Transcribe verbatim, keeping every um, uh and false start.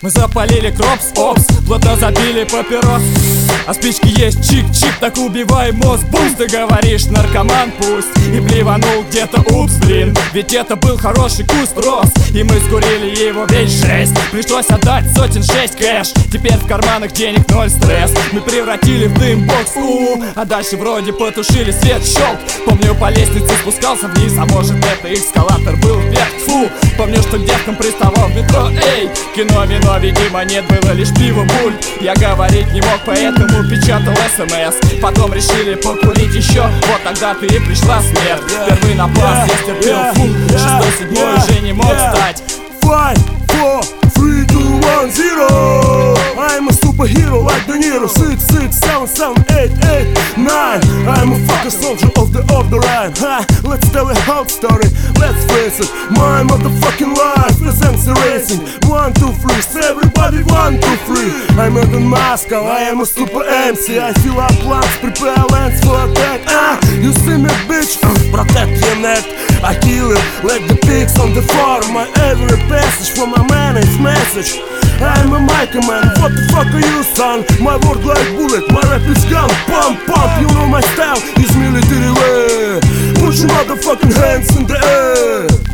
Мы запалили кропс, опс, плотно забили папирос. А спички есть, чик-чик, так убивай мозг. Бум, ты говоришь, наркоман пусть. И плеванул где-то, упс, блин. Ведь это был хороший куст рос. И мы скурили его весь шесть. Пришлось отдать сотен шесть кэш. Теперь в карманах денег ноль, стресс. Мы превратили в дым-бокс, у А дальше вроде потушили свет, щелк. Помню, по лестнице спускался вниз. А может это эскалатор был вверх, фу. Помню, что к девкам приставал в метро, эй. Кино, вино, видимо, нет, было лишь пиво, буль. Я говорить не мог, поэтому печатал смс. Потом решили покурить еще. Вот тогда ты и пришла смерть. Первый напас я стерпел, фу. Шестой, седьмой уже не мог стать. Five, four, three, two, one, zero. I'm a superhero like De Niro. Six, six, seven, seven, eight, eight, nine. I'm a fucking soldier of the of the line. Ha, let's tell a whole story. Let's face it, my motherfucking life is racing. One, two, three, say everybody one, two, three. I'm Elon Musk, I am a super эм си. I fill up lungs, prepare lands for attack. Ah, you see me, bitch? Protect your neck. I kill it like the pigs on the farm. My every passage from my man is message. I'm a mic man, what the fuck are you, son? My word like bullet, my rap is gun. Pump, pump, you know my style is military way. Put your motherfucking hands in the air.